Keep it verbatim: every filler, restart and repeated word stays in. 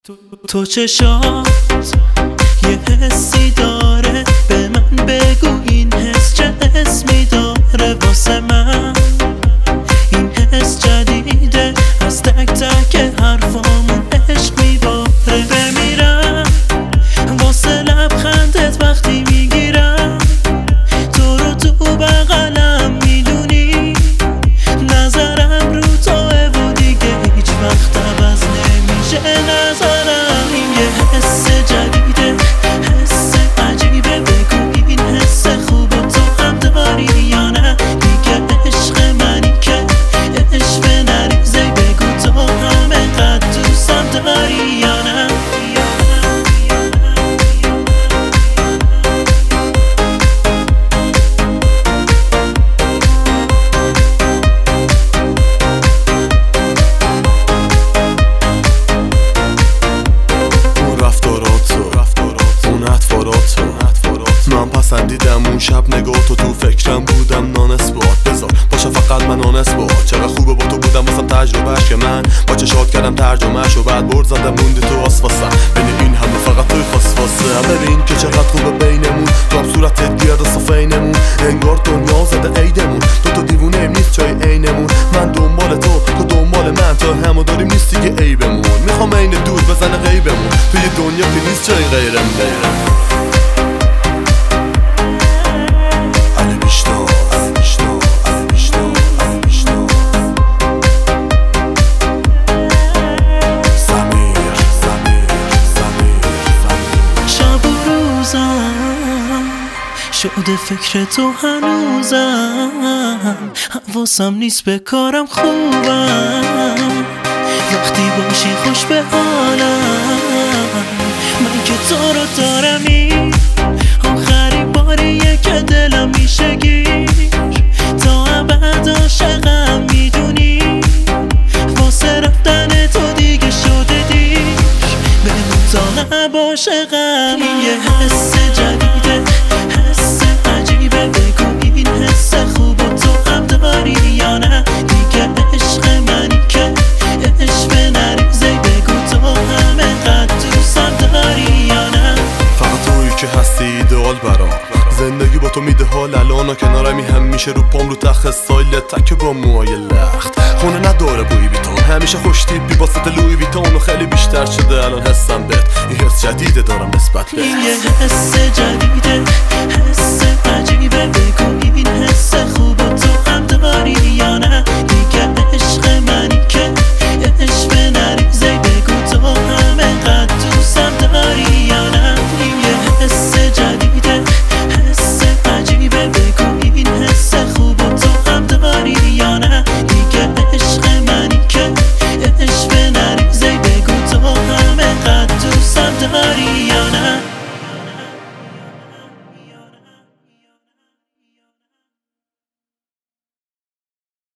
تو چشات یه حسی داره، به من بگو این حس چه اسمی داره. واسه من این حس جدیده، از تک تک حرفامون عشق میباره. بمیرم واسه لبخندت وقتی میگیرم تو رو تو بغلم، میدونی نظرم رو توه و دیگه هیچ وقت عوض نمیشه نظرم. این یه حس جدیده، حس عجیبه، بگو این حس خوب و تو هم داری یا نه. دیگه عشق منی که عشق نریزه، بگو تو هم اینقدر دوستم داری یا نه. من پسندیدم اون شب نگاه تو، تو فکرم بودم نانسبات. بذار باشه فقط من نانسبات. چقدر خوبه با تو بودم واسم تجربهش که من با چشات کردم ترجمهش و بعد برد زدم موندی تو آسفاسم. بین این همه فقط توی خاصفاسه. ببین که چقدر خوبه بینمون، تو هم صورتت گرد صفینمون، انگار دنیا زده عیدمون. تو تو دیوونه ایم نیست جای عینمون، من دنبال تو تو دنبال من، تا همو داریم نیست دیگه عیبمون. میخوام عین دور بزنه غیبمون، توی دنیا که نیست جای غیرم غیرم. شده فکر تو هنوزم، حواسم نیست به کارم خوبم. وقتی باشی خوش به حالم، من که تو رو دارم. این آخرین باریه که دلم میشه گیر، تا ابد عاشقم، میدونی واسه رفتن تو دیگه شده دیر. بمون تا نباشقم. این یه حس جدیده، حس عجیبه، بگو این حس خوب و تو هم داری یا نه. دیگه عشق منی که عشق نریزه، بگو تو هم اینقدر دوستم داری یا نه. فقط تویی که هستی ایدئال برام، زندگی با تو میده حال الان. کنارمی هم میشه رو پام رو تخت سایل تک با موهای لخت. خونه نداره بوی بیتون، همیشه خوش تیپی با ست لوی ویتون و خیلی بیشتر شده الان حسم بهت. این حس جدیده دارم نسبت بهت. این یه حس جدیده، حس عجیبه، بگو این حس خوب و تو هم داری یا نه. دیگه